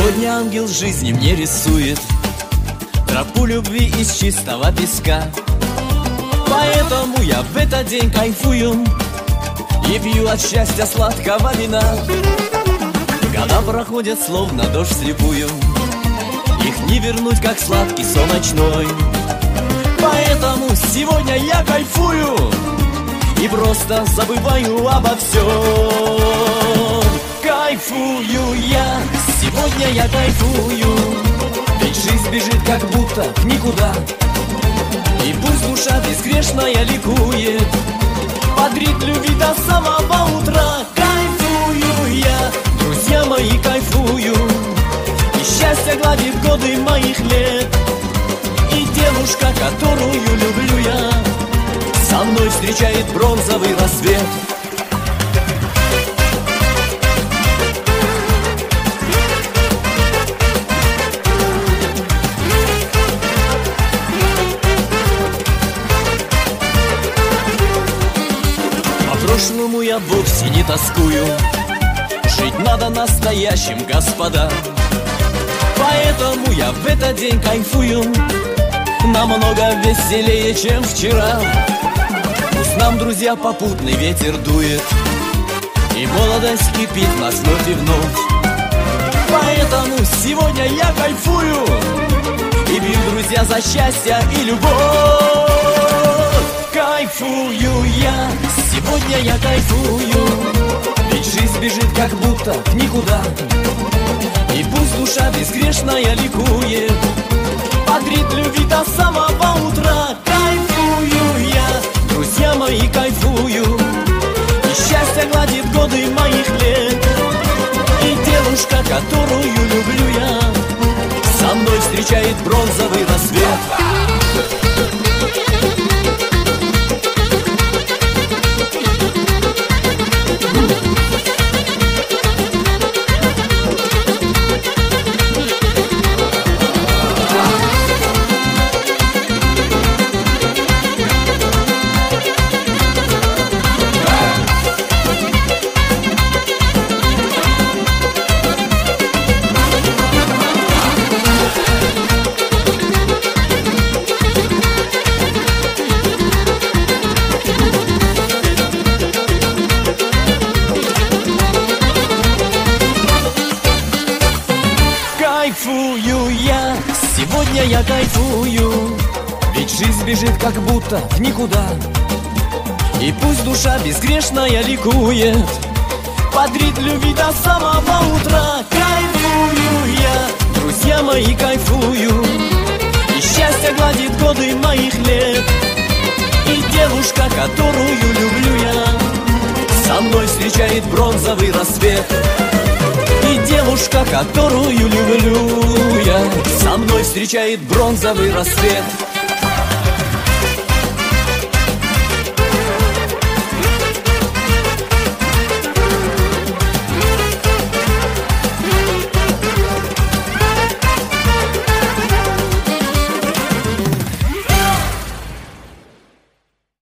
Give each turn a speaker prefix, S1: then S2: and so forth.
S1: Сегодня ангел жизни мне рисует тропу любви из чистого песка. Поэтому я в этот день кайфую и пью от счастья сладкого вина. Года проходят словно дождь слепую, их не вернуть, как сладкий сон ночной. Поэтому сегодня я кайфую и просто забываю обо всем. Кайфую я, сегодня я кайфую, ведь жизнь бежит как будто в никуда. И пусть душа безгрешная ликует, бодрит любви до самого утра. Кайфую я, друзья мои, кайфую, и счастье гладит годы моих лет. И девушка, которую люблю я, со мной встречает бронзовый рассвет. По прошлому я вовсе не тоскую, жить надо настоящим, господа. Поэтому я в этот день кайфую намного веселее, чем вчера. Пусть нам, друзья, попутный ветер дует, и молодость кипит нас вновь и вновь. Поэтому сегодня я кайфую и бью, друзья, за счастье и любовь. Кайфую я, сегодня я кайфую, ведь жизнь бежит как будто в никуда. И пусть душа безгрешная ликует, бодрит любви до самого утра. Кайфую я, друзья мои, кайфую, и счастье гладит годы моих лет. И девушка, которую люблю я, со мной встречает бронзовый рассвет. Кайфую я, сегодня я кайфую, ведь жизнь бежит как будто в никуда. И пусть душа безгрешная ликует, бодрит любви до самого утра. Кайфую я, друзья мои, кайфую, и счастье гладит годы моих лет. И девушка, которую люблю я, со мной встречает бронзовый рассвет. И девушка, которую люблю я, со мной встречает бронзовый рассвет.